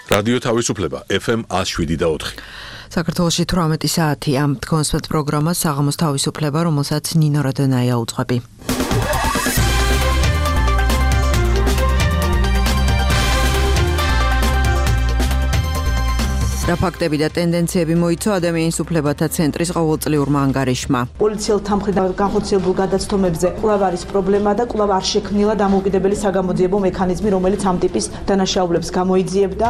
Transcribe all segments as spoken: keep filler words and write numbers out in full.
რადიო თავისუფლება ეფ ემ one oh seven და four. საქართველოში თვრამეტი საათია. კონსპект პროგრამა საღამოს თავისუფლება, რომელსაც ნინო რადონაია უძღვები. რა ფაქტები და ტენდენციები მოიცვა ადამიანის უფლებათა ცენტრის ყოველწლიურმა ანგარიშმა. პოლიციელთა მხრიდან განხორციელებულ გადაცდომებზე კვლავ არის პრობლემა და კვლავ არ შექმნილა დამოუკიდებელი საგამოძიებო მექანიზმი, რომელიც ამ ტიპის დანაშაულებს გამოიძიებდა.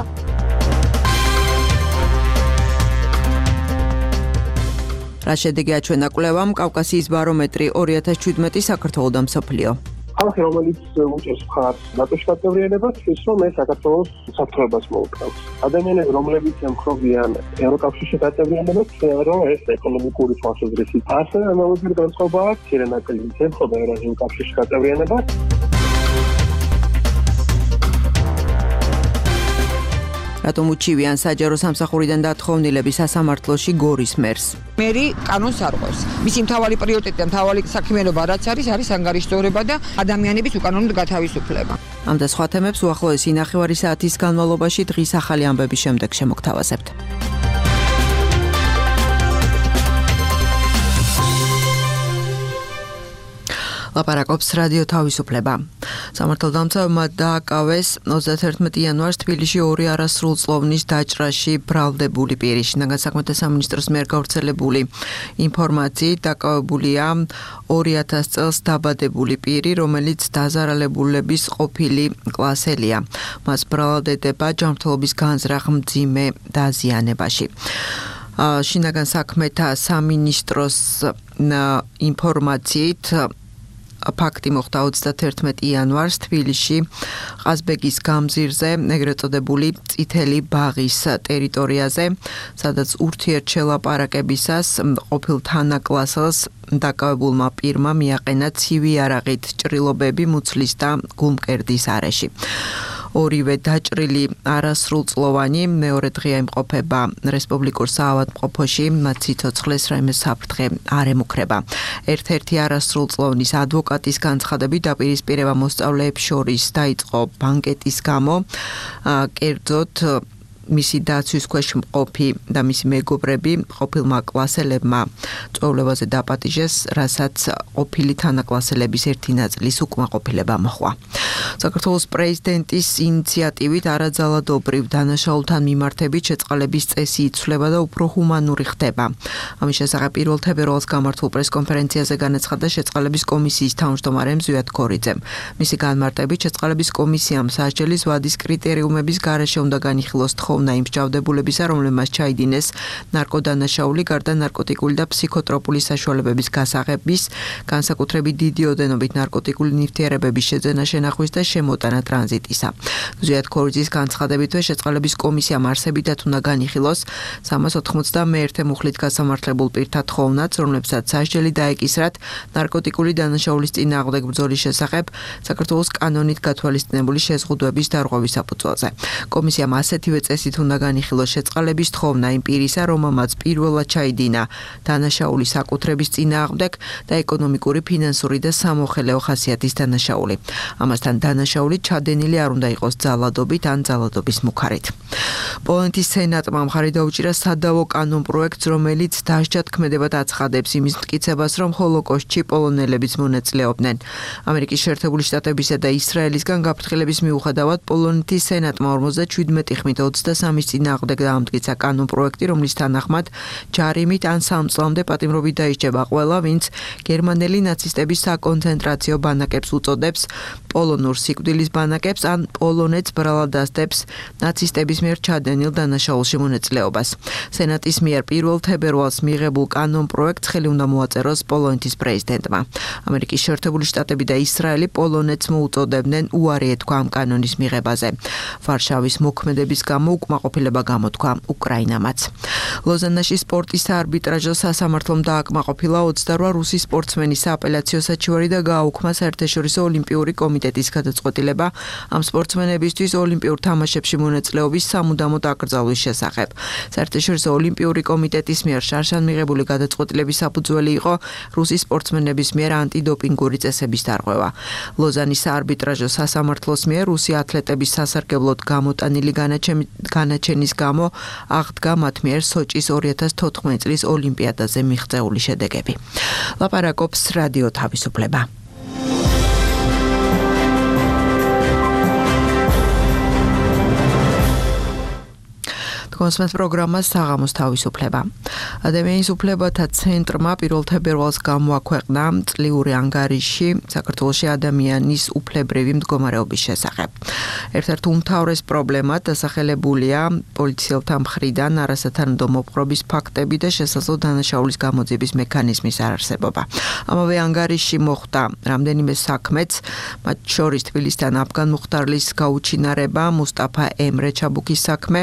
რა შედეგი აჩვენა კვლევამ კავკასიის ბარომეტრი ორი ათას შვიდმეტი საქართველო და მსოფლიო. ხალხი, რომელიც უჭერს მხარს ნატოს გაწევრიანებას, ის რომ ეს საქართველოს საფრთხეობას მოუკლავს. ადამიანები, რომლებიც ემხრობიან ევროკავშირში გაწევრიანებას, რომ ეს ეკონომიკური თვალსაზრისით ასევე ამავე განწყობაა, მცირე ნაწილი ემხრობა ევრაზიულ კავშირში გაწევრიანებას. რატომ უჩივიან საჯარო სამსახურიდან დათხოვნილები სასამართლოში გორის მერს? მერი კანონს არ ყვევს. მისი მთავარი პრიორიტეტი და მთავარი საქმიანობა რაც არის, არის ანგარიშდორება და ადამიანების უკანონოდ გათავისუფლება. ამ და სხვა თემებს უახლოესი ნახევარი საათის განმავლობაში დღის ახალი ამბების შემდეგ შემოგთავაზებთ. ლაპარაკობს რადიო თავისუფლება. სამართალდამცავმა დააკავეს ოცდათერთმეტი იანვარს თბილისში ორი არასრულწლოვნის დაჭრაში ბრალდებული პირი. შინაგან საქმეთა სამინისტროს მიერ გავრცელებული ინფორმაციით დაკავებულია ორი ათას წელს დაბადებული პირი, რომელიც დაზარალებულების ყოფილი კლასელია. მას ბრალდება ჯანმრთელობის განზრახ მძიმე დაზიანებაში. შინაგან საქმეთა სამინისტროს ინფორმაციით ფაქტი მოხდა ოცდათერთმეტი იანვარს თბილისში ყაზბეგის გამზირზე, ეგრეთ წოდებული წითელი ბაღის ტერიტორიაზე, სადაც ურთიერთშელაპარაკებისას ყოფილ თანაკლასელს დაკავებულმა პირმა მიაყენა ცივი არაღით ჭრილობები მუცლის და გულმკერდის არეში. ორივე დაჭრილი არასრულწლოვანი მეორე დღეა იმყოფება რესპუბლიკურ საავადმყოფოში, მათ სიცოცხლეს რაიმე საფრთხე არ ემუქრება. ერთ-ერთი არასრულწლოვნის ადვოკატის განცხადებით დაპირისპირება მოსწავლეებს შორის დაიწყო ბანკეტის გამო, კერძოდ მისი დაცვის ქვეშ მყოფი და მისი მეგობრები ყოფილმა კლასელებმა წვეულებაზე დაპატიჟეს, რასაც ყოფილი თანაკლასელების ერთი ნაწილის უკმაყოფილება მოჰყვა. საქართველოს პრეზიდენტის ინიციატივით არაძალადობრივ დანაშაულთან მიმართებით შეწყალების წესი იცვლება და უფრო ჰუმანური ხდება. ამის შესახებ პირველ თებერვალს გამართულ პრესკონფერენციაზე განაცხადა შეწყალების კომისიის თავმჯდომარე მზვიად ქორიძემ. მისი განმარტებით შეწყალების კომისიამ სასჯელის ვადის კრიტერიუმების გარეშე უნდა განიხილოს თხოვნა იმ მსჯავრდებულებისა, რომლებმაც ჩაიდინეს ნარკოდანაშაული, გარდა ნარკოტიკული და ფსიქოტროპული საშუალებების გასაღების, განსაკუთრებით დიდი ოდენობით ნარკოტიკული ნივთიერებების შეძენა, შენახვის და შემოტანა ტრანზიტისა. მზვიად ქორიძის განცხადებითვე შეწყალების კომისიამ არსებითად უნდა განიხილოს სამას ოთხმოცდამეერთე მუხლით გასამართლებულ პირთა თხოვნაც, რომლებსაც სასჯელი დაეკისრათ ნარკოტიკული დანაშაულის წინააღმდეგ ბრძოლის შესახებ საქართველოს კანონით გათვალისწინებული შეზღუდვების დარღვევის საფუძველზე. კომისიამ ასეთივე წესით უნდა განიხილოს შეწყალების თხოვნა იმ პირისა, რომელმაც პირველად ჩაიდინა დანაშაული საკუთრების წინააღმდეგ და ეკონომიკური, ფინანსური და სამოხელეო ხასიათის დანაშაული. ამასთან დანაშაული ჩადენილი არ უნდა იყოს ძალადობით ან ძალადობის მუქარით. პოლონეთის სენატმა მხარი დაუჭირა სადავო კანონ პროექტს, რომელიც დასჯად ქმედებად აცხადებს იმის მტკიცებას, რომ ჰოლოკოსტში პოლონელებიც მონაწილეობდნენ. ამერიკის შეერთებული შტატებისა და ისრაელისგან გაფრთხილების მიუხედავად პოლონეთის სენატმა ორმოცდაშვიდმეტი ხმით ოცდასამის წინააღმდეგ დაამტკიცა კანონ პროექტი, რომლის თანახმად ჯარიმით ან სამ წლამდე პატიმრობით დაისჯება ყველა, ვინც გერმანელი ნაცისტების საკონცენტრაციო ბანაკებს უწოდებს პოლონურ სიკვდილის ბანაკებს ან პოლონეთს ბრალად ასდებს ნაცისტების მიერ ჩადენილ დანაშაულში მონაწილეობას. სენატის მიერ პირველ თებერვალს მიღებულ კანონ პროექტს ხელი უნდა მოაწეროს პოლონეთის პრეზიდენტმა. ამერიკის შეერთებული შტატები და ისრაელი პოლონეთს მოუწოდებდნენ უარი ეთქვა ამ კანონის მიღებაზე. ვარშავის მოქმედების გამო უკმაყოფილება გამოთქვა უკრაინამაც. ლოზანაში სპორტის საარბიტრაჟო სასამართლომ დააკმაყოფილა ოცდარვა რუსი სპორტსმენის სააპელაციო საჩივარი და გააუქმა საერთაშორისო ოლიმპიური კომიტეტის გადაწყვეტილება ამ სპორტსმენებისთვის ოლიმპიურ თამაშებში მონაწილეობის სამუდამო დაკრძალვის შესახებ. საერთაშორისო ოლიმპიური კომიტეტის მიერ შარშან მიღებული გადაწყვეტილების საფუძველი იყო რუსი სპორტსმენების მიერ ანტიდოპინგური წესების დარღვევა. ლოზანის საარბიტრაჟო სასამართლოს მიერ რუსი ათლეტების სასარგებლოდ გამოტანილი განაჩენის გამო აღდგა მათ მიერ სოჭის ორი ათას თოთხმეტი წლის ოლიმპიადაზე მიღწეული შედეგები. ლაპარაკობს რადიო თავისუფლება. კონსმეთ პროგრამას საღამოს თავისუფლება. ადამიანის უფლებათა ცენტრმა პირველ თებერვალს გამოაქვეყნა წლიური ანგარიში საქართველოში ადამიანის უფლებრივი მდგომარეობის შესახებ. ერთ-ერთი უმთავრეს პრობლემად დასახელებულია პოლიციელთა მხრიდან არასათანადო მოპყრობის ფაქტები და შესაძლო დანაშაულის გამოძიების მექანიზმის არარსებობა. ამავე ანგარიში მოხვდა რამდენიმე საქმეც, მათ შორის თბილისთან აფგან მუხტარლის გაუჩინარება, მუსტაფა ემრე ჩაბუქის საქმე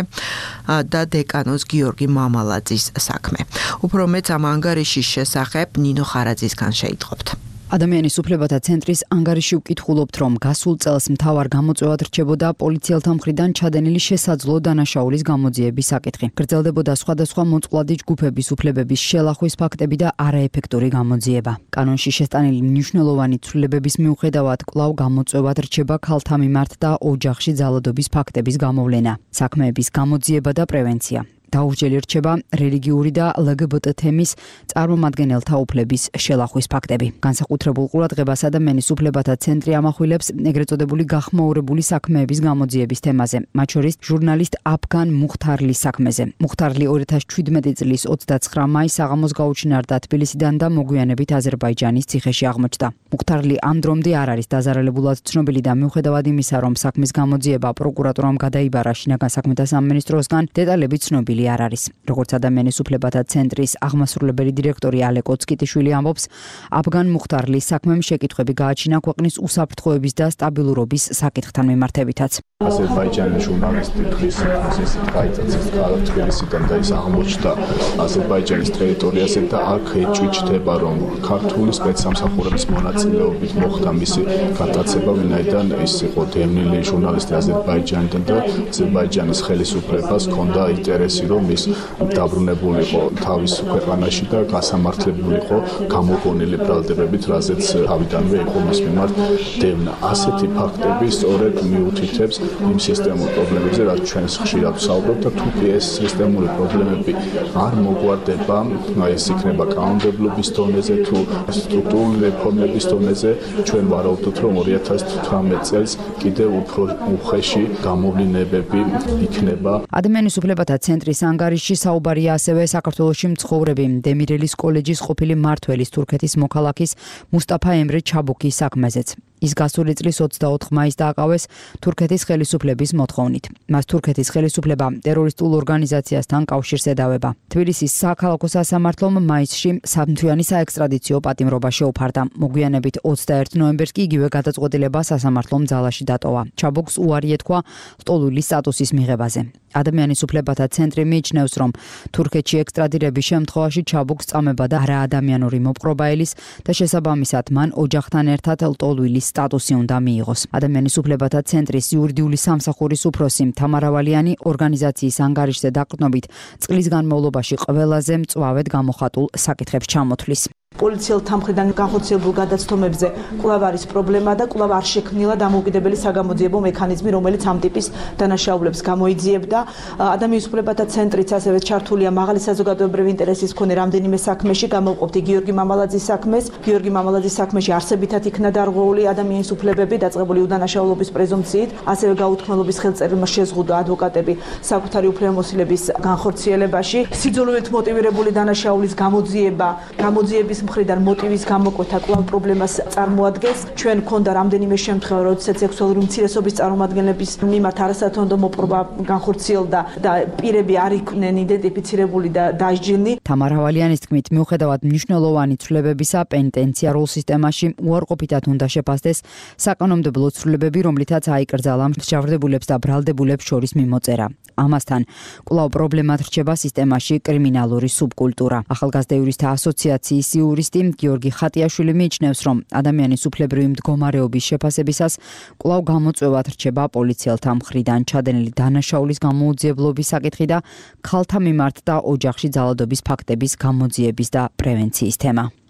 და დეკანოს გიორგი მამალაძის საქმე. უფრო მეც ამ ანგარიშის შესახებ ნინო ხარაძისგან შეიტყობთ. ადამიანის უფლებათა ცენტრის ანგარიში ვკითხულობთ, რომ გასულ წელს მთავარ გამოწვევად რჩებოდა პოლიციელთა მხრიდან ჩადენილი შესაძლო დანაშაულის გამოძიების საკითხი. გრძელდებოდა სხვადასხვა მოწყვლადი ჯგუფების უფლებების შელახვის ფაქტები და არაეფექტური გამოძიება. კანონში შესტანილი მნიშვნელოვანი ცვლილებების მიუხედავად კვლავ გამოწვევად რჩება ქალთა მიმართ და ოჯახში ძალადობის ფაქტების გამოვლენა, საქმეების გამოძიება და პრევენცია. დაურჩელი რჩება რელიგიური და ლგბტ თემის წარმომადგენელთა უფლების შელახვის ფაქტები. განსაკუთრებულ ყურადღებას ადამიანის უფლებათა ცენტრი ამახვილებს ეგრეთ წოდებული გახმაურებული საქმეების გამოძიების თემაზე, მათ შორის ჟურნალისტ აფგან მუხტარლის საქმეზე. მუხტარლი ორი ათას შვიდმეტი წლის ოცდაცხრა მაისს საღამოს გაუჩინარდა თბილისიდან და მოგვიანებით აზერბაიჯანის ციხეში აღმოჩნდა. მუხტარლი ამ დრომდე არ არის დაზარალებულად ცნობილი და მიუხედავად იმისა, რომ საქმის გამოძიება პროკურატურამ გადაიბარა შინაგან საქმეთა სამინისტროსგან, დეტალები ცნობილი არ არის. როგორც ადამიანის უფლებათა ცენტრის აღმასრულებელი დირექტორი ალე კოცკიტიშვილი ამბობს, აფგან მუხტარლის საქმემ შეკითხვები გააჩინა ქვეყნის უსაფრთხოების და სტაბილურობის საკითხთან მიმართებითაც. აზერბაიჯანის ჟურნალისტი დღის ისეთ გაიწეცეს თბილისიდან და ის აღმოჩნდა აზერბაიჯანის ტერიტორიაზე და აქ ეჭვიჭდება, რომ ქართული სპეცსამსახურების მონაწილეობით მოხდა მისი გადაცემა, ვინაიდან ის იყო დევნილი ჟურნალისტი აზერბაიჯანიდან და აზერბაიჯანის ხელისუფლებას ჰქონდა ინტერესი, რომ ის დაბრუნებულიყო თავის ქვეყანაში და გასამართლებულიყო გამოგონილი ბრალდებებით, რაზეც თავიდანვე იყო მის მიმართ დევნა. ასეთი ფაქტები სწორედ მიუთითებს იმ სისტემურ პრობლემებზე, რაც ჩვენს ხშირად ვსაუბრობთ და თუ კი ეს სისტემური პრობლემები არ მოგვარდება, ეს იქნება კანონმდებლობის დონეზე თუ სტრუქტურული რეფორმების დონეზე, ჩვენ ვარაუდობთ, რომ ორი ათას თვრამეტ წელს კიდევ უფრო უხეში გამოვლინებები იქნება. ადამიანის უფლებათა ცენტრის ანგარიში საუბარია ასევე საქართველოში მცხოვრები დემირელის კოლეჯის ყოფილი მმართველის თურქეთის მოქალაქის მუსტაფა ემრე ჩაბუქის საქმეზეც. ის გასული წლის ოცდაოთხ მაისს დააკავეს თურქეთის ხელისუფლების მოთხოვნით. მას თურქეთის ხელისუფლება ტერორისტულ ორგანიზაციასთან კავშირს ედავება. თბილისის საქალაქო სასამართლომ მაისში სამთვიანი საექსტრადიციო პატიმრობა შეუფარდა. მოგვიანებით ოცდაერთი ნოემბერს კი იგივე გადაწყვეტილება სასამართლომ ძალაში დატოვა. ჩაბუქს უარი ეთქვა ლტოლვილი სტატუსის მიღებაზე. ადამიანის უფლებათა ცენტრი მიიჩნევს, რომ თურქეთში ექსტრადირების შემთხვევაში ჩაბუქს წამება და არაადამიანური მოპყრობაელის და შესაბამისად მან ოჯახთან ერთად ლტოლვილის სტატუსი უნდა მიიღოს. ადამიანის უფლებათა ცენტრის იურიდიული სამსახურის უფროსი თამარა ვალიანი ორგანიზაციის ანგარიშზე დაყრდნობით წლის განმავლობაში ყველაზე მწვავედ გამოხატულ საკითხებს ჩამოთვლის. პოლიციელთა მხრიდან განხორციელებულ გადაცდომებზე კვლავ არის პრობლემა და კვლავ არ შექმნილა დამოუკიდებელი საგამოძიებო მექანიზმი, რომელიც ამ ტიპის დანაშაულებს გამოიძიებდა. ადამიანის უფლებათა ცენტრიც ასევე ჩართულია მაღალი საზოგადოებრივი ინტერესის მქონე რამდენიმე საქმეში, გამოვყოფთ გიორგი მამალაძის საქმეს. გიორგი მამალაძის საქმეში არსებითად იქნა დარღვეული ადამიანის უფლებები, დაწყებული უდანაშაულობის პრეზუმპციით, ასევე გაუთქმელობის ხელწერილმა შეზღუდვა ადვოკატები საკუთარი უფლებამოსილების განხორციელებაში. სიძულვით მოტივირებული დანაშაულის გამოძიება, გამოძიების მხრიდან მოტივის გამოკვეთა კვლავ პრობლემას წარმოადგენს. ჩვენ გქონდა რამდენიმე შემთხვევა, როდესაც სექსუალური უმცირესობის წარმომადგენლების მიმართ არასათანადო მოპყრობა განხორციელდა და პირები არ იყვნენ იდენტიფიცირებული და დასჯილნი. თამარა ვალიანის თქმით, მიუხედავად მნიშვნელოვანი ცვლილებებისა, პენიტენციარულ სისტემაში უარყოფითად უნდა შეფასდეს საკანონმდებლო ცვლილებები, რომლითაც აიკრძალა მსჯავრდებულებს და ბრალდებულებს შორის მიმოწერა. ამასთან კვლავ პრობლემად რჩება სისტემაში კრიმინალური სუბკულტურა. ახალგაზრდა იურისტთა ასოციაციის იურისტი გიორგი ხატიაშვილი მიიჩნევს, რომ ადამიანის უფლებრივი მდგომარეობის შეფასებისას კვლავ გამოწვევად რჩება პოლიციელთა მხრიდან ჩადენილი დანაშაულის გამოუძიებლობის საკითხი და ქალთა მიმართ და ოჯახში ძალადობის ფაქტების გამოძიების და პრევენციის თემა.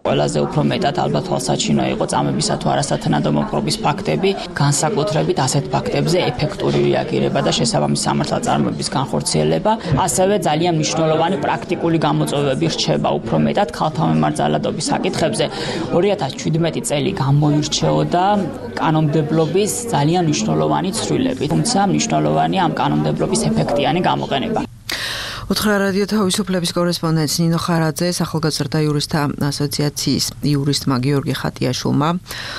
ყველაზე უფრო მეტად ალბათ თვალსაჩინო იყო წამებისა თუ არასათანადო მოპყრობის ფაქტები, განსაკუთრებით ასეთ ფაქტებზე ეფექტური რეაგირება და შესაბამის სამართალწარმოების განხორციელება, ასევე ძალიან მნიშვნელოვანი პრაქტიკული გამოწვევები რჩება უფრო მეტად ქალთა მემარძალადობის საკითხებზე. ორი ათას შვიდმეტი წელი გამოირჩეოდა კანონმდებლობის ძალიან მნიშვნელოვანი ცვლილებით, თუმცა მნიშვნელოვანია ამ კანონმდებლობის ეფექტიანი გამოყენება. უთხრა რადიო თავისუფლების კორესპონდენტ ნინო ხარაძე ახალგაზრდა იურისტთა ასოციაციის იურისტმა გიორგი ხატიაშვილმა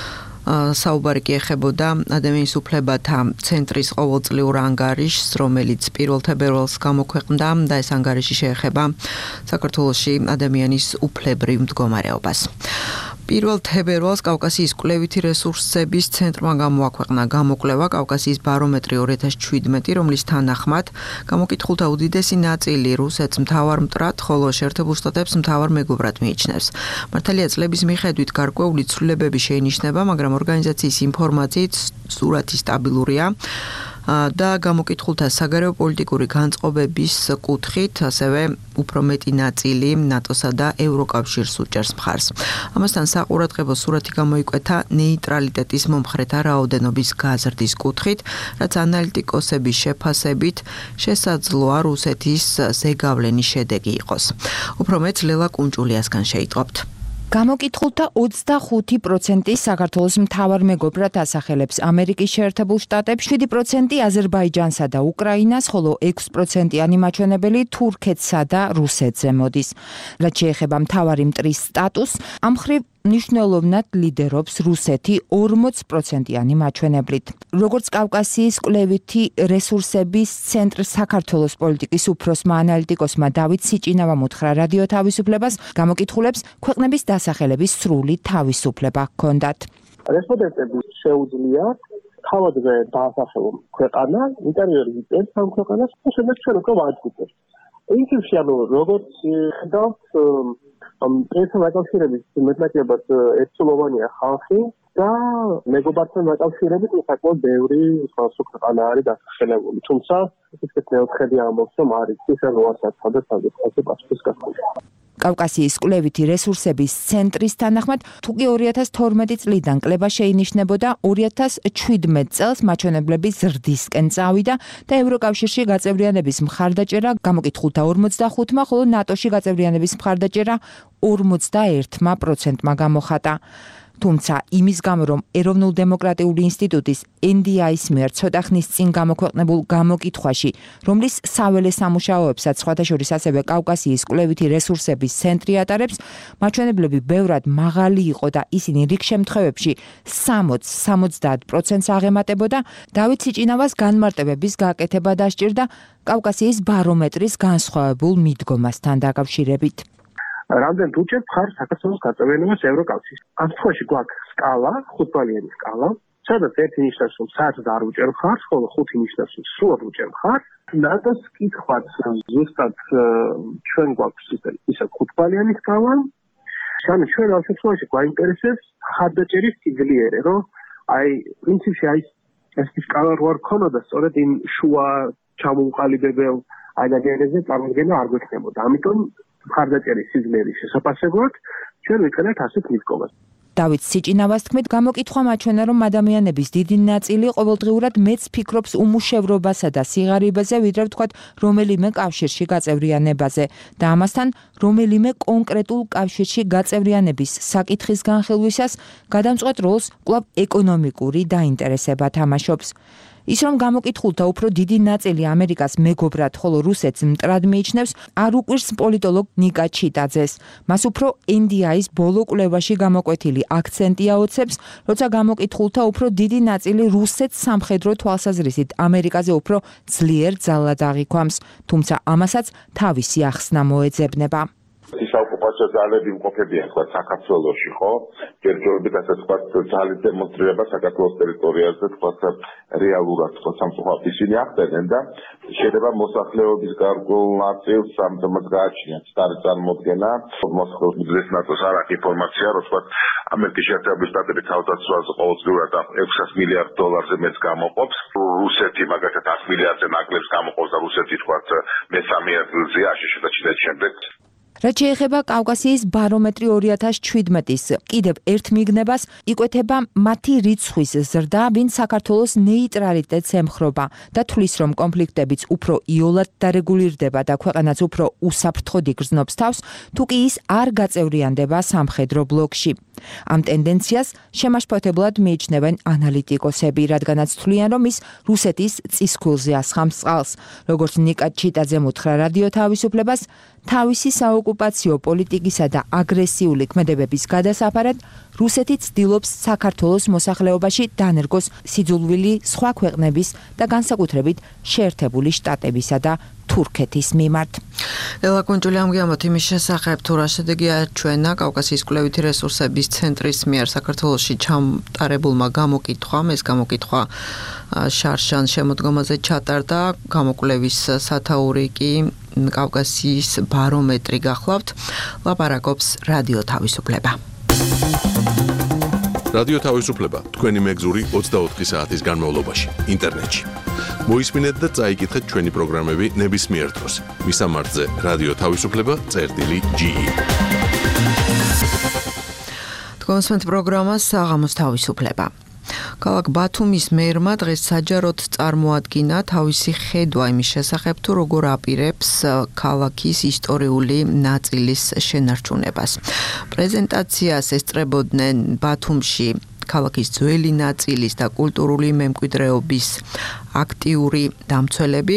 საუბარი კი ეხებოდა ადამიანის უფლებათა ცენტრის ყოველწლიურ ანგარიშს, რომელიც პირველ თებერვალს გამოქვეყნდა და ეს ანგარიში შეეხება საქართველოში ადამიანის უფლებრივ მდგომარეობას. პირველ თებერვალს კავკასიის კვლევითი რესურსების ცენტრმა გამოაქვეყნა გამოკვლევა კავკასიის ბარომეტრი ორი ათას შვიდმეტი, რომლის თანახმად გამოკითხულთა უდიდესი ნაწილი რუსეთს მთავარ მტრად, ხოლო შეერთებულ შტატებს მთავარ მეგობრად მიიჩნევს. მართალია წლების მიხედვით გარკვეული ცვლილებები შეინიშნება, მაგრამ ორგანიზაციის ინფორმაციით სურათი სტაბილურია და გამოკითხულთა საგარეო პოლიტიკური განწყობების კუთხით ასევე უფრო მეტი ნაწილი ნატოსა და ევროკავშირს უჭერს მხარს. ამასთან საყურადღებო სურათი გამოიკვეთა ნეიტრალიტეტის მომხრეთა რაოდენობის გაზრდის კუთხით, რაც ანალიტიკოსების შეფასებით შესაძლოა რუსეთის ზეგავლენის შედეგი იყოს. უფრო მეტს ლელა კუნჭულიასგან შეიტყობთ. გამოკითხულთა ოცდახუთი პროცენტი საქართველოს მთავარ მეგობრად ასახელებს ამერიკის შეერთებულ შტატებს, შვიდი პროცენტი აზერბაიჯანსა და უკრაინას, ხოლო ექვსი პროცენტიანი მაჩვენებელი თურქეთსა და რუსეთზე მოდის. რაც შეეხება მთავარი მტრის სტატუსს, ამ მხრივ მნიშვნელოვნად ლიდერობს რუსეთი ორმოც პროცენტიანი მაჩვენებლით. როგორც კავკასიის კვლევითი რესურსების ცენტრ საქართველოს პოლიტიკის უფროსმა ანალიტიკოსმა დავით სიჭინავამ უთხრა რადიო თავისუფლებას, გამოკითხულებს ქვეყნების დასახელების სრული თავისუფლება ჰქონდათ. რესპონდენტებს შეუძლია თავადზე დაასახელონ ქვეყანა, ინტერვიუები წერს ამ ქვეყანას, და შემდეგ ჩვენ უკვე ვაჯგუფებთ. ინციდენტში ანუ როგორც ხედავთ ამ პრესთან დაკავშირებით მეტნაკლებად ერთსულოვანია ხალხი და მეგობართან დაკავშირებით საკმაოდ ბევრი სხვადასხვა ქვეყანა არის დასახელებული. თუმცა ისეთ მეოთხედი ამბობს, რომ არის ის რომ არასაცა და საკითხებზე პასუხის გასაგები. კავკასიის კვლევითი რესურსების ცენტრის თანახმად, თუკი ორი ათას თორმეტი წლიდან კლება შეინიშნებოდა, ორი ათას შვიდმეტ წელს მაჩვენებლები ზრდისკენ წავიდა და ევროკავშირში გაწევრიანების მხარდაჭერა გამოკითხულთა ორმოცდახუთმა, ხოლო ნატოში გაწევრიანების მხარდაჭერა ორმოცდაერთმა პროცენტმა გამოხატა. თუმცა იმის გამო, რომ ეროვნულ-დემოკრატიული ინსტიტუტის ენ დი აის მიერ ცოტა ხნის წინ გამოქვეყნებულ გამოკითხვაში, რომლის საველე სამუშაოებსაც სხვათა შორის ასევე კავკასიის კვლევითი რესურსების ცენტრი ატარებს, მაჩვენებლები ბევრად მაღალი იყო და ისინი რიგ შემთხვევებში სამოცს სამოცდაათ პროცენტს აღემატებოდა, დავით სიჭინავას განმარტებების გაკეთება დასჭირდა კავკასიის ბარომეტრის განსხვავებულ მიდგომასთან დაკავშირებით. რამდენ უჭერთ მხარს საქართველოს გაწევრიანებას ევროკავშირში. ამ შემთხვევაში გვაქვს სკალა, ხუთბალიანი სკალა, სადაც ერთი ნიშნავს, რომ საერთოდ არ უჭერ მხარს, ხოლო ხუთი ნიშნავს, რომ სრულად უჭერ მხარს. ნატოს კითხვაც ზუსტად ჩვენ გვაქვს ისა ხუთბალიანი სკალა. ანუ ჩვენ ამ შემთხვევაში გვაინტერესებს მხარდაჭერის სიძლიერე, რომ აი პრინციპში აი ეს სკალა რო არ ქონოდა, სწორედ იმ შუა ჩამოუყალიბებელ ადამიანებზე წარმოდგენა არ გვექნებოდა. ამიტომ მხარდაჭერის სიძლიერის შესაფასებლად ჩვენ ვიყენებთ ასეთ მიდგომას. დავით სიჭინავას თქმით, გამოკითხვა მაჩვენა, რომ ადამიანების დიდი ნაწილი ყოველდღიურად მეც ფიქრობს უმუშევრობასა და სიღარიბეზე, ვიდრე ვთქვათ რომელიმე კავშირში გაწევრიანებაზე და ამასთან რომელიმე კონკრეტულ კავშირში გაწევრიანების საკითხის განხილვისას გადამწყვეტ როლს კვლავ ეკონომიკური დაინტერესება თამაშობს. ის რომ გამოკითხულთა უფრო დიდი ნაწილი ამერიკას მეგობრად, ხოლო რუსეთს მტრად მიიჩნევს, არ უყვირს პოლიტოლოგ ნიკა ჩიტაძეს. მას უფრო ენ დი აის ბოლო კვლევაში გამოკვეთილი აქცენტი აოცებს, როცა გამოკითხულთა უფრო დიდი ნაწილი რუსეთს სამხედრო თვალსაზრისით ამერიკაზე უფრო ძლიერ ძალად აღიქვამს, თუმცა ამასაც თავისი ახსნა მოეძებნება. საოკუპაციო ძალები იმყოფებიან თქვა საქართველოში, ხო? ჯერჯერობით ასე თქვა ძალის დემონსტრირება საქართველოს ტერიტორიაზე თქვა რეალურად თქვა სამწუხაროდ ისინი ახდენენ და შეიძლება მოსახლეობის გარკვეულ ნაწილს ამიტომაც გააჩნიათ სტარი წარმოდგენა მოსკოვის უდიდეს ნატოს არ აქვს ინფორმაცია, რომ თქვა ამერიკის შეერთებული შტატები თავდაცვაზე ყოველწლიურად ექვსას მილიარდ დოლარზე მეც გამოყოფს, რუსეთი მაგალითად ათს მილიარდზე ნაკლებს გამოყოფს და რუსეთი თქვა მესამე ადგილზეა აშშ და ჩინეთის შემდეგ. რაც შეეხება კავკასიის ბარომეტრი ორი ათას შვიდმეტის კიდევ ერთ მიგნებას იკვეთება მათი რიცხვის ზრდა, ვინც საქართველოს ნეიტრალიტეტს ემხრობა და თვლის, რომ კონფლიქტებიც უფრო იოლად დარეგულირდება და ქვეყანაც უფრო უსაფრთხოდ იგრძნობს თავს, თუ კი ის არ გაწევრიანდება სამხედრო ბლოკში. ამ ტენდენციას შემაშფოთებლად მიიჩნევენ ანალიტიკოსები, რადგანაც თვლიან, რომ ის რუსეთის წისქვილზე ასხამს წყალს. როგორც ნიკა ჩიტაძემ უთხრა რადიო თავისუფლებას, თავისი საოკუპაციო პოლიტიკისა და აგრესიული ქმედებების გადასაფარად რუსეთი ცდილობს საქართველოს მოსახლეობაში დანერგოს სიძულვილი სხვა ქვეყნების და განსაკუთრებით შეერთებული შტატებისა და თურქეთის მიმართ. ელა კუნჯული ამგვარად იმის შესახებ, თუ რა შედეგი აჩვენა კავკასიის კვლევითი რესურსების ცენტრის მიერ საქართველოში ჩამტარებულმა გამოკითხვამ, ეს გამოკითხვა შარშან შემოდგომაზე ჩატარდა, გამოკვლევის სათაური კი კავკასიის ბარომეტრი გახლავთ, ლაპარაკობს რადიო თავისუფლება. რადიო თავისუფლება თქვენი მეგზური ოცდაოთხი საათის განმავლობაში ინტერნეტში. მოისმინეთ და წაიკითხეთ ჩვენი პროგრამები ნებისმიერ დროს. მისამართზე რადიო თავისუფლება წერტილი ჯი ი. თქვენს პროგრამას საღამოს თავისუფლება. ქალაქ ბათუმის მერმა დღეს საჯაროდ წარმოადგინა თავისი ხედვა იმის შესახებ, თუ როგორ აპირებს ქალაქის ისტორიული ნაწილის შენარჩუნებას. პრეზენტაციას ესწრებოდნენ ბათუმში ქალაქის ძველი ნაწილის და კულტურული მემკვიდრეობის აქტიური დამცველები,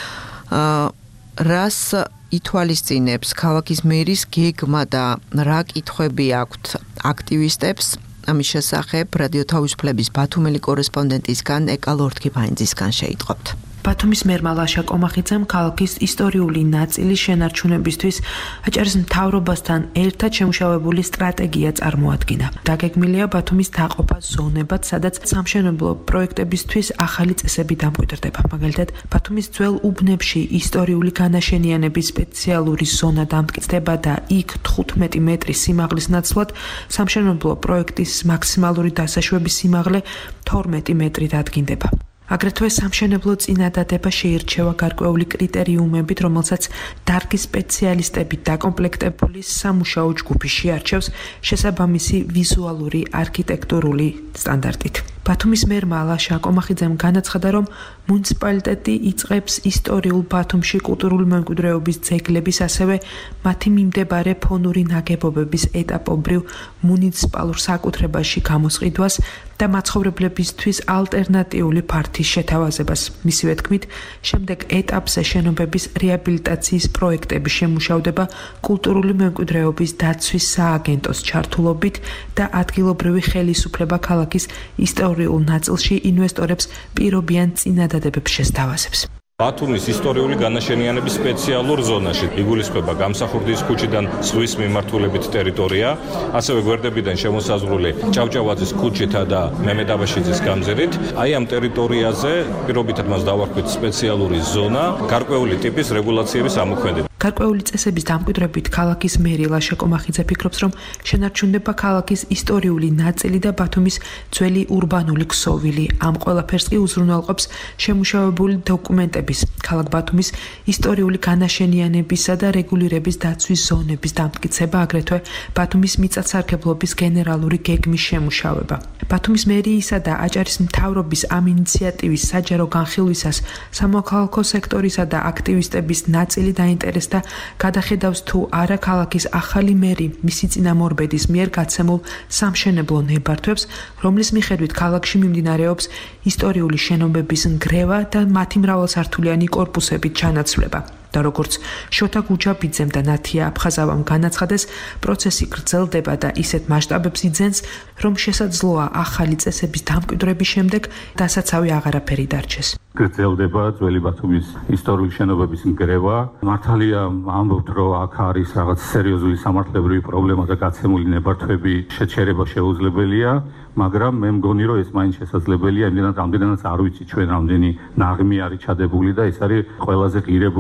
რას ითვალისწინებს ქალაქის მერის გეგმა და რა კითხვები აქვთ აქტივისტებს. ამის შესახებ რადიო თავისუფლების ბათუმელი კორესპონდენტისგან ეკა ლორთქიფაინძისგან შეიტყობთ. ბათუმის მერმა ლაშა კომახიძემ ქალაქის ისტორიული ნაწილის შენარჩუნებისთვის აჭარის მთავრობასთან ერთად შემუშავებული სტრატეგია წარმოადგინა. დაგეგმილია ბათუმის დაყოფა ზონებად, სადაც სამშენებლო პროექტებისთვის ახალი წესები დამკვიდრდება. მაგალითად, ბათუმის ძველ უბნებში ისტორიული განაშენიანების სპეციალური ზონა დამტკიცდება და იქ თხუთმეტი მეტრის სიმაღლის ნაცვლად სამშენებლო პროექტის მაქსიმალური დასაშვების სიმაღლე თორმეტი მეტრი დადგინდება. აგრეთვე სამშენებლო წინადადება შეირჩევა გარკვეული კრიტერიუმებით, რომელსაც დარგის სპეციალისტები დაკომპლექტებული სამუშაო ჯგუფი შეარჩევს შესაბამისი ვიზუალური არქიტექტურული სტანდარტით. ბათუმის მერმა ლაშა კომახიძემ განაცხადა, რომ მუნიციპალიტეტი იწყებს ისტორიულ ბათუმში კულტურული მემკვიდრეობის ძეგლების, ასევე მათი მიმდებარე ფონური ნაგებობების ეტაპობრივ მუნიციპალურ საკუთრებაში გამოსყიდვას და მაცხოვრებლებისთვის ალტერნატიული ფართის შეთავაზებას. მისივე თქმით, შემდეგ ეტაპზე შენობების რეაბილიტაციის პროექტები შემუშავდება კულტურული მემკვიდრეობის დაცვის სააგენტოს ჩართულობით და ადგილობრივი ხელისუფლება ქალაქის ისტორიულ ნაწილში ინვესტორებს პირობიან წინადადებებს შესთავაზებს. ბათუმის ისტორიული განაშენიანების სპეციალურ ზონაში იგულისხმება გამსახურდის ქუჩიდან ზღვის მიმართულებით ტერიტორია, ასევე გვერდებიდან შემოსაზღვრული ჭავჭავაძის ქუჩითა და მემედ აბაშიძის გამზირით. აი ამ ტერიტორიაზე პირობითად მას დავარქვით სპეციალური ზონა, გარკვეული ტიპის რეგულაციების ამოქმედება. გარკვეული წესების დამკვიდრებით ქალაქის მერი ლაშა კომახიძე ფიქრობს, რომ შენარჩუნდება ქალაქის ისტორიული ნაწილი და ბათუმის ძველი ურბანული ქსოვილი. ამ ყველაფერს კი უზრუნველყოფს შემუშავებული დოკუმენტების, ქალაქ ბათუმის ისტორიული განაშენიანებისა და რეგულირების დაცვის ზონების დამტკიცება, აგრეთვე ბათუმის მიწათსარგებლობის გენერალური გეგმის შემუშავება. ბათუმის მერიისა და აჭარის მთავრობის ამ ინიციატივის საჯარო განხილვისას სამოქალაქო სექტორისა და აქტივისტების ნაწილი დაინტერესდა და გადახედავს, თუ არა ქალაქის ახალი მერი მისი წინამორბედის მიერ გაცემულ სამშენებლო ნებართვებს, რომლის მიხედვით ქალაქში მიმდინარეობს ისტორიული შენობების ნგრევა და მათი მრავალსართულიანი კორპუსებით ჩანაცვლება. და როგორც შოთა გუჯაბიძემ და ნათია აფხაზავამ განაცხადეს, პროცესი გრძელდება და ისეთ მასშტაბებს იძენს, რომ შესაძლოა ახალი წესების დამკვიდრების შემდეგ დასაცავი აღარაფერი დარჩეს. გრძელდება ძველი ბათუმის ისტორიული შენობების ნგრევა. მართალია ამბობთ, რომ აქ არის რაღაც სერიოზული სამართლებრივი პრობლემა და გაცემული ნებართვები შეჩერება შეუძლებელია, მაგრამ მე მგონი, რომ ეს მაინც შესაძლებელია, იმდენად რამდენადაც არ ვიცი ჩვენ რამდენი ნაღმი არის ჩადებული და ეს არის ყველაზე ღირებული ნაწილი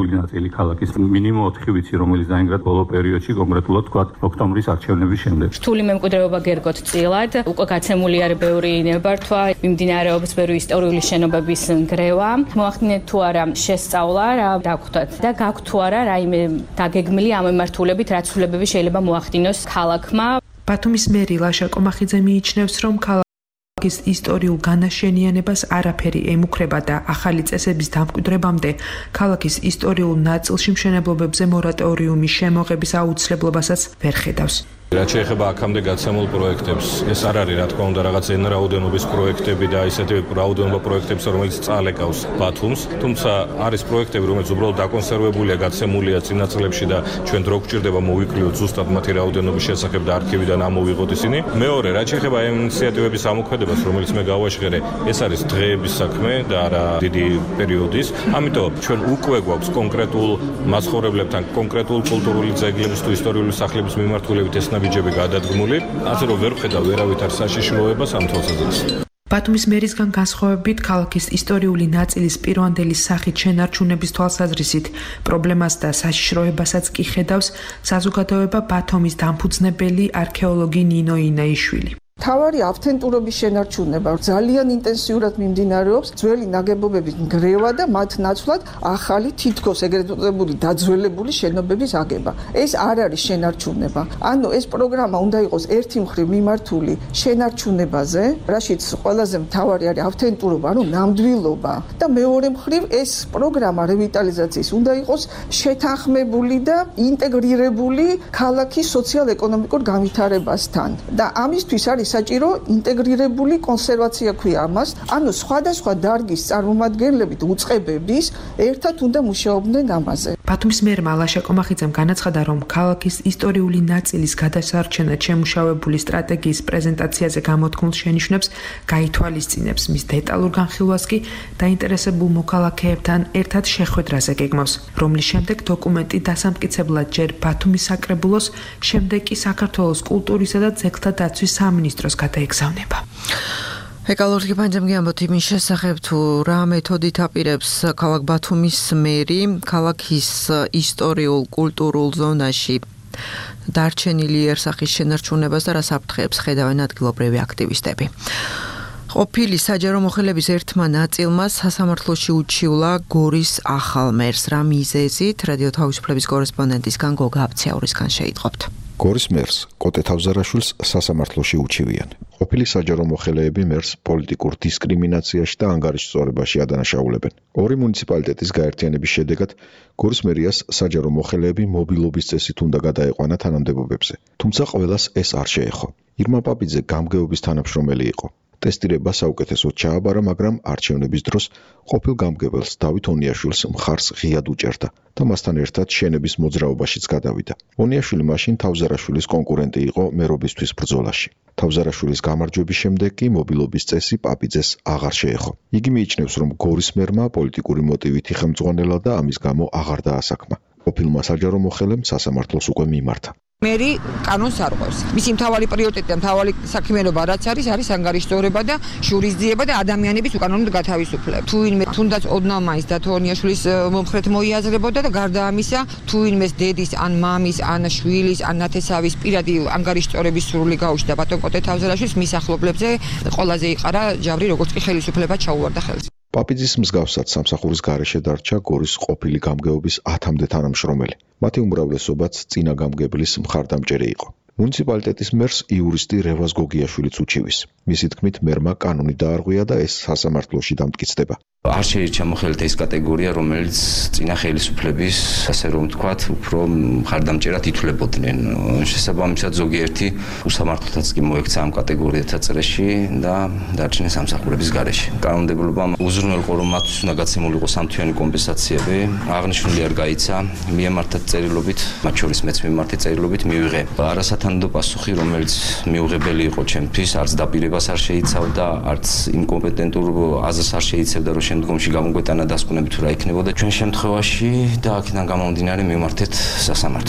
დარჩენილი ქალაქის მინიმუმ ოთხი ვიცი, რომელიც დაინგრა ბოლო პერიოდში, კონკრეტულად თქვა ოქტომბრის არჩევნების შემდეგ. რთული მემკვიდრეობა გერგოთ წილად, უკვე გაცემული არის ბევრი ნებართვა, მიმდინარეობს ბევრი ისტორიული შენობების ნგრევა. მოახდინეთ თუ არა შესწავლა, რა დაგხვდათ და გაქვთ თუ არა რაიმე დაგეგმილი ამ მიმართულებით, რა ცვლილებები შეიძლება მოახდინოს ქალაქმა. ბათუმის მერი ლაშა კომახიძე მიიჩნევს, რომ ქალაქის ისტორიულ განაშენიანებას არაფერი ემუქრება და ახალი წესების დამკვიდრებამდე ქალაქის ისტორიულ ნაწილში მშენებლობებზე მორატორიუმის შემოღების აუცილებლობასაც ვერ ხედავს. რაც შეეხება აქამდე გაცემულ პროექტებს, ეს არ არის რა თქმა უნდა რაღაც ენ რაოდენობის პროექტები და ისეთი რაოდენობა პროექტებს, რომელიც წალეკავს ბათუმს, თუმცა არის პროექტები, რომელიც უბრალოდ დაკონსერვებულია, გაცემულია წინა წლებში და ჩვენ დრო გვჭირდება მოვიკლოთ ზუსტად მათი რაოდენობის შესახებ და არქივიდან ამოვიღოთ ისინი. მეორე, რაც შეეხება ამ ინიციატივების ამოქმედებას, რომელიც მე გავაშღერე, ეს არის დღეების საქმე და არა დიდი პერიოდის. ამიტომ ჩვენ უკვე გვაქვს კონკრეტულ მაცხოვრებლებთან, კონკრეტულ კულტურული ძეგლების თუ ისტორიული სახლების მიმართულებით ეს ნაბიჯები გადადგმული, ასე რომ ვერ ვხედავ ვერავითარ საშიშროებას ამ თვალსაზრისით. ბათუმის მერისგან განსხვავებით, ქალაქის ისტორიული ნაწილის პირვანდელი სახით შენარჩუნების თვალსაზრისით პრობლემას და საშიშროებასაც კი ხედავს საზოგადოება ბათუმის დამფუძნებელი არქეოლოგი ნინო ინაიშვილი. თავარი ავთენტურობის შენარჩუნება ძალიან ინტენსიურად მიმდინარეობს, ძველი ნაგებობების ნგრევა და მათ ნაცვლად ახალი თითქოს ეგრეთ წოდებული დაძველებული შენობების აგება. ეს არ არის შენარჩუნება. ანუ ეს პროგრამა უნდა იყოს ერთი მხრივ მიმართული შენარჩუნებაზე, რაშიც ყველაზე მთავარი არის ავთენტურობა, ანუ ნამდვილობა და მეორე მხრივ ეს პროგრამა რევიტალიზაციის უნდა იყოს შეთანხმებული და ინტეგრირებული ქალაქის სოციალ-ეკონომიკურ განვითარებასთან. და ამისთვის არის საჭირო ინტეგრირებული კონსერვაცია ქვია ამას, ანუ სხვადასხვა დარგის წარმომადგენლებით უწყებების ერთად უნდა მუშაობდნენ ამაზე. ბათუმის მერმა ლაშა კომახიძემ განაცხადა, რომ ქალაქის ისტორიული ნაწილის გადასარჩენად შემუშავებული სტრატეგიის პრეზენტაციაზე გამოთქმულ შენიშვნებს გაითვალისწინებს, მის დეტალურ განხილვას კი დაინტერესებულ მოქალაქეებთან ერთად შეხვედრაზე გეგმავს, რომლის შემდეგ დოკუმენტი დასამტკიცებლად ჯერ ბათუმის საკრებულოს, შემდეგ კი საქართველოს კულტურისა და ძეგლთა დაცვის სამინისტროს გადაეგზავნება. ეკალორტი პანჯამი ამბობთ იმის შესახებ, თუ რა მეთოდით აპირებს ქალაქ ბათუმის მერი ქალაქის ისტორიულ კულტურულ ზონაში დარჩენილი იერსახის შენარჩუნებას და რა საფრთხეებს ხედავენ ადგილობრივი აქტივისტები. ყოფილი საჯარო მოხელების ერთმა ნაწილმა სასამართლოში უჩივლა გორის ახალ მერს. რა მიზეზით? რადიო თავისუფლების კორესპონდენტისგან გოგა აბციაურისგან შეიტყობთ. გორის მერს კოტე თავზარაშვილს სასამართლოში უჩივიან. ყოფილი საჯარო მოხელეები მერს პოლიტიკურ დისკრიმინაციაში და ანგარიშწორებაში ადანაშაულებენ. ორი მუნიციპალიტეტის გაერთიანების შედეგად გორის მერიას საჯარო მოხელეები მობილობის წესით უნდა გადაეყვანა თანამდებობებზე. თუმცა ყველას ეს არ შეეხო. ირმა პაპიძე გამგეობის თანამშრომელი იყო. ტესტირება საუკეთესოდ ჩააბარა, მაგრამ არჩევნების დროს ყოფილ გამგებელს დავით ონიაშვილს მხარს ღიად უჭერდა და მასთან ერთად შენების მოძრაობაშიც გადავიდა. ონიაშვილი მაშინ თავზარაშვილის კონკურენტი იყო მერობისთვის ბრძოლაში. თავზარაშვილის გამარჯვების შემდეგ კი მობილობის წესი პაპიძეს აღარ შეეხო. იგი მიიჩნევს, რომ გორის მერმა პოლიტიკური მოტივით იხელმძღვანელა და ამის გამო აღარ დაასაქმა. ყოფილმა საჯარო მოხელემ სასამართლოს უკვე მიმართა. მერი კანონს არ ყვევს. მისი მთავარი პრიორიტეტი და მთავარი საქმიანობა რაც არის, არის ანგარიშწორება და შურისძიება და ადამიანების უკანონოდ გათავისუფლება. თუ ვინმე თუნდაც ოდნავ მაინც დათონიაშვილის მომხრეთ მოიაზრებოდა და გარდა ამისა, თუ ვინმეს დედის ან მამის ან შვილის ან ნათესავის პირადი ანგარიშწორების სურვილი გაუჩნდა ბატონ კოტე თავზარაშვილს, მის ახლობლებზე ყველაზე იყარა ჯავრი, როგორც კი ხელისუფლება ჩაუვარდა ხელს. პაპიძის მსგავსად სამსახურის გარეშე დარჩა გორის ყოფილი გამგეობის ათამდე თანამშრომელი. მათი უმრავლესობაც წინა გამგებლის მხარდამჭერი იყო. მუნიციპალიტეტის მერს იურისტი რევაზ გოგიაშვილიც უჩივის. მისი თქმით, მერმა კანონი დაარღვია და ეს სასამართლოში დამტკიცდება. არ შეირჩა მოხელეთა ის კატეგორია, რომელიც წინა ხელისუფლების, ასე რომ ვთქვათ, უფრო მხარდამჭერად ითვლებოდნენ. შესაბამისად, ზოგიერთი უსამართლოთაც კი მოექცა ამ კატეგორიათა წრეში და დარჩენეს სამსახურების გარეშე. კანონმდებლობამ უზრუნველყო, რომ მათთვის უნდა გაცემულიყო სამთვიანი კომპენსაციები, აღნიშნული არ გაიცა, მიემართათ წერილობით, მათ შორის მეც მიმართე წერილობით მივიღე არასათანადო პასუხი, რომელიც მიუღებელი იყო ჩემთვის, არც დაპირებას არ შეიცავდა, არც ინკომპეტენტურ აზრს არ შეიცავდა, რომ შემდგომში გამოგვეტანა დასკვნები თუ რა იქნებოდა ჩვენ შემთხვევაში და აქედან გამომდინარე მივმართეთ სასამართლოს.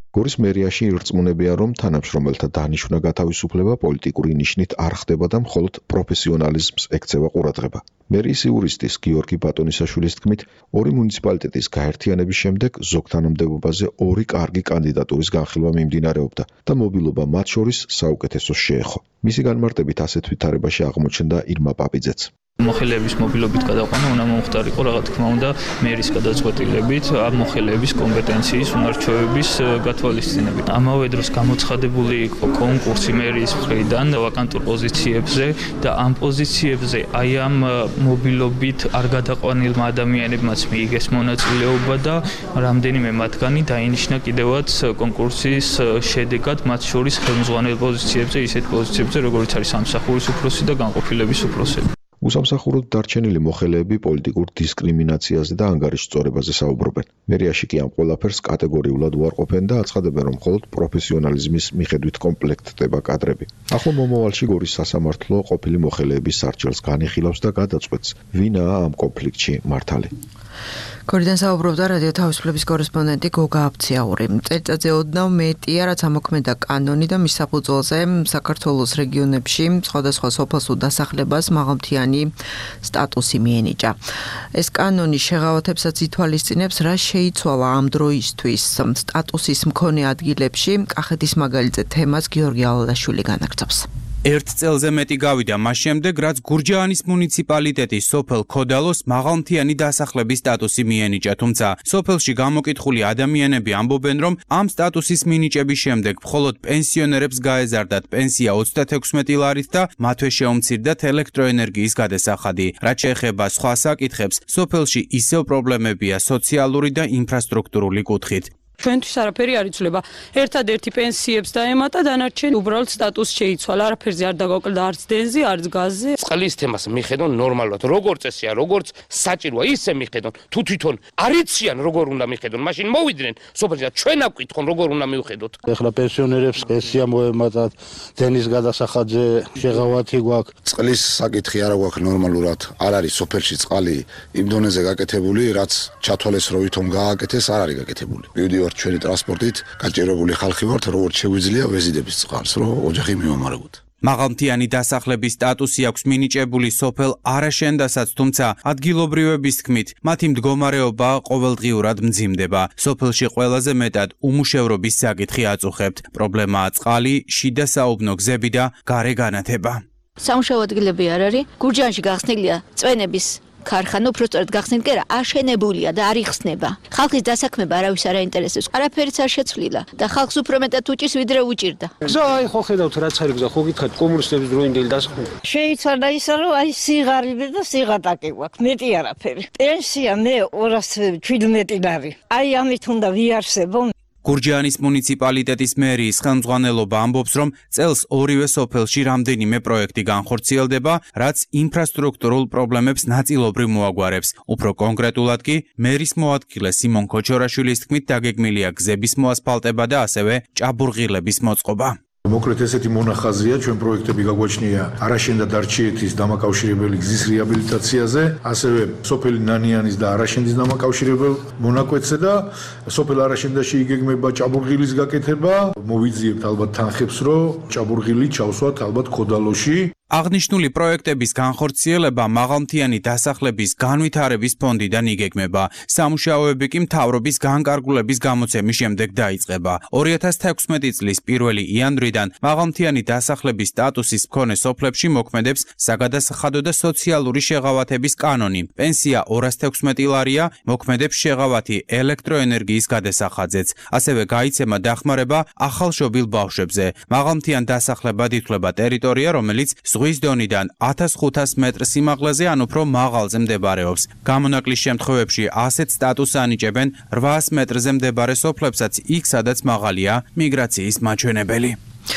გორის მერიაში ირწმუნებიან, რომ თანამშრომელთა დანიშვნა გათავისუფლება პოლიტიკური ნიშნით არ ხდება და მხოლოდ პროფესიონალიზმს ექცევა ყურადღება. მერიის იურისტის გიორგი ბატონისაშვილის თქმით, ორი მუნიციპალიტეტის გაერთიანების შემდეგ ზოგ თანამდებობაზე ორი კარგი კანდიდატურის განხილვა მიმდინარეობდა და მობილობა მათ შორის საუკეთესოს შეეხო. მისი განმარტებით ასეთ ვითარებაში აღმოჩნდა ირმა პაპიძეც. მოხელეების მობილობით გადაყვანა უნდა მომხდარიყო რა თქმა უნდა მერის გადაწყვეტილებით ამ მოხელეების კომპეტენციის უნარჩვევების გათვალისწინებით. ამავე დროს გამოცხადებული იყო კონკურსი მერის მხრიდან ვაკანტურ პოზიციებზე და ამ პოზიციებზე აი ამ მობილობით არ გადაყვანილმა ადამიანებმაც მიიგეს მონაწილეობა და რამდენიმე მათგანი დაინიშნა კიდევაც კონკურსის შედეგად მათ შორის ხელმძღვანელ პოზიციებზე ისეთ პოზიციებზე როგორიც არის სამსახურის უფროსი და განყოფილების უფროსები. უსამსახუროდ დარჩენილი მოხელეები პოლიტიკურ დისკრიმინაციაზე და ანგარიშწორებაზე საუბრობენ. მერიაში კი ამ ყველაფერს კატეგორიულად უარყოფენ და აცხადებენ, რომ მხოლოდ პროფესიონალიზმის მიხედვით კომპლექტდება კადრები. ახლა მომავალში გორის სასამართლო ყოფილი მოხელეების სარჩელს განიხილავს და გადაწყვეტს, ვინაა ამ კონფლიქტში მართალი. გორიდან საუბრობდა რადიო თავისუფლების კორესპონდენტი გოგა აფციაური. წელიწადზე ოდნავ მეტია, რაც ამოქმედა კანონი და მის საფუძველზე საქართველოს რეგიონებში სხვადასხვა სოფელსულ დასახლებას მაღალმთიანი სტატუსი მიენიჭა. ეს კანონი შეღავათებსაც ითვალისწინებს, რა შეიცვალა ამ დროისთვის სტატუსის მქონე ადგილებში. კახეთის მაგალითზე თემას გიორგი ალალაშვილი განაგრძობს. ერთ წელზე მეტი გავიდა მას შემდეგ, რაც გურჯაანის მუნიციპალიტეტის სოფელ ქოდალოს მაღალმთიანი დასახლების სტატუსი მიენიჭა, თუმცა სოფელში გამოკითხული ადამიანები ამბობენ, რომ ამ სტატუსის მინიჭების შემდეგ მხოლოდ პენსიონერებს გაეზარდათ პენსია ოცდათექვსმეტი ლარით და მათვე შეუმცირდათ ელექტროენერგიის გადასახადი. რაც შეეხება სხვა საკითხებს, სოფელში ისევ პრობლემებია სოციალური და ინფრასტრუქტურული კუთხით. ჩვენთვის არაფერი არ იცვლება. ერთადერთი პენსიებს დაემატა, დანარჩენი უბრალოდ სტატუსი შეიცვალა. არაფერზე არ დაგაკვირდა არც დენზე, არც გაზზე. წყლის თემას მიხედონ ნორმალურად, როგორ წესია, როგორც საჭიროა, ისე მიხედონ. თუ თვითონ არ იციან, როგორ უნდა მიხედონ, მაშინ მოვიდნენ სოფელში და ჩვენ აკითხონ, როგორ უნდა მივხედოთ. ეხლა პენსიონერებს პენსია მოემატათ, დენის გადასახადზე შეღავათი გვაქვს. წყლის საკითხი არა გვაქვს ნორმალურად. არ არის სოფელში წყალი იმ დონეზე გაკეთებული, რაც ჩათვალეს რომ ვითომ გააკეთეს, არ არის გაკეთებული. მივდივარ ჩვენი ტრანსპორტით გაჭირებული ხალხი ვართ, როგორც შეგვიძლია ვეზიდების წყალს, რომ ოჯახი მივამარაგოთ. მაღალმთიანი დასახლების სტატუსი აქვს მინიჭებული სოფელ არაშენდასაც, თუმცა ადგილობრივების თქმით, მათი მდგომარეობა ყოველდღიურად მძიმდება. სოფელში ყველაზე მეტად უმუშევრობის საკითხი აწუხებთ. პრობლემაა წყალი, შიდა საუბნო გზები და გარე განათება. სამუშაო ადგილები არ არის. გურჯაანში გახსნილია წვენების ქარხანა, უბრალოდ გახსნილი კი არა, აშენებულია და არ იხსნება. ხალხის დასაქმება არავის არ აინტერესებს. არაფერიც არ შეცვლილა და ხალხს უფრო მეტად უჭირს, ვიდრე უჭირდა. გზა აი ხო ხედავთ რაც არის გზა, ხო გითხარით კომუნისტების დროინდელი დასაქმება. შეიცვალა ისა, რომ აი სიღარიბე და სიღატაკი გვაქვს, მეტი არაფერი. პენსია მე ორას შვიდმეტი ლარი. აი ამით უნდა ვიარსებო. გურჯაანის მუნიციპალიტეტის მერიის ხელმძღვანელობა ამბობს, რომ წელს ორივე სოფელში რამდენიმე პროექტი განხორციელდება, რაც ინფრასტრუქტურულ პრობლემებს ნაწილობრივ მოაგვარებს. უფრო კონკრეტულად კი, მერის მოადგილე სიმონ ქოჩორაშვილის თქმით, დაგეგმილია გზების მოასფალტება და ასევე ჭაბურღილების მოწყობა. მოკლედ ესეთი მონახაზია ჩვენ პროექტები გაგვაჩნია არაშენდა დარჩიეთის დამაკავშირებელი გზის რეაბილიტაციაზე, ასევე სოფელი ნანიანის და არაშენდის დამაკავშირებელ მონაკვეთზე და სოფელ არაშენდაში იგეგმება ჭაბურღილის გაკეთება. მოვიძიებთ ალბათ თანხებს, რომ ჭაბურღილი ჩავსვათ ალბათ ქოდალოში. აღნიშნული პროექტების განხორციელება მაღალმთიანი დასახლების განვითარების ფონდიდან იგეგმება. სამუშაოები კი მთავრობის განკარგულების გამოცემის შემდეგ დაიწყება. ორი ათას თექვსმეტი წლის პირველი იანვრიდან მაღალმთიანი დასახლების სტატუსის მქონე სოფლებში მოქმედებს საგადასახადო და სოციალური შეღავათების კანონი. პენსია ორას თექვსმეტი ლარია, მოქმედებს შეღავათი ელექტროენერგიის გადასახადზეც. ასევე გაიცემა დახმარება ახალშობილ ბავშვებზე. მაღალმთიან დასახლებად ითვლება ტერიტორია, რომელიც ზღვის დონიდან ათას ხუთას მეტრ სიმაღლეზე ან უფრო მაღალზე მდებარეობს. გამონაკლის შემთხვევებში ასეთ სტატუსს ანიჭებენ რვაას მეტრზე მდებარე სოფლებსაც იქ, სადაც მაღალია მიგრაციის მაჩვენებელი.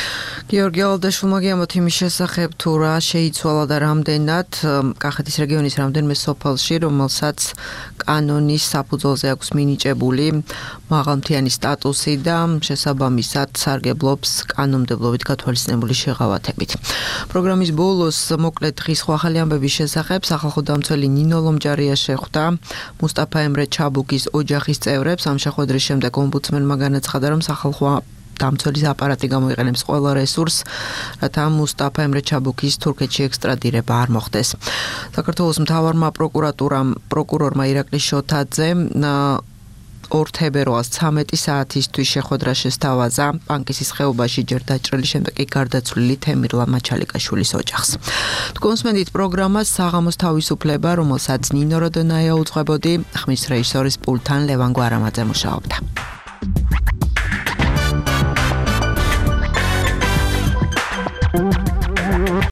გიორგი ალდაშვილმა გიამოთ იმის შესახებ თუ რა შეიცვალა და რამდენად კახეთის რეგიონის რამდენიმე სოფელში, რომელსაც კანონის საფუძველზე აქვს მინიჭებული მაღალმთიანი სტატუსი და შესაბამისად სარგებლობს კანონმდებლობით გათვალისწინებული შეღავათებით. პროგრამის ბოლოს მოკლედ დღის ახალი ამბების შესახებ სახალხო დამცველი ნინო ლომჯარია შეხვდა მუსტაფა ემრე ჩაბუკის ოჯახის წევრებს. ამ შეხვედრის შემდეგ ომბუდსმენმა განაცხადა, რომ სახალხო დამცველის აპარატი გამოიყენებს ყველა რესურსს, რათა მუსტაფა ემრე ჩაბუკის თურქეთში ექსტრადირება არ მოხდეს. საქართველოს მთავარმა პროკურატურამ პროკურორმა ირაკლი შოთაძე ორ თებერვალს ცამეტი საათისთვის შეხვედრა შესთავაზა პანკისის ხეობაში ჯერ დაჭრილი, შემდეგ კი გარდაცვლილი თემირლა მაჩალიკაშვილის ოჯახს. თქვენსმენდით პროგრამას საღამოს თავისუფლება, რომელსაც ნინო როდონაია უძღვებოდი, ხმის რეჟისორის პულტთან ლევან გვარამაძე მუშაობდა.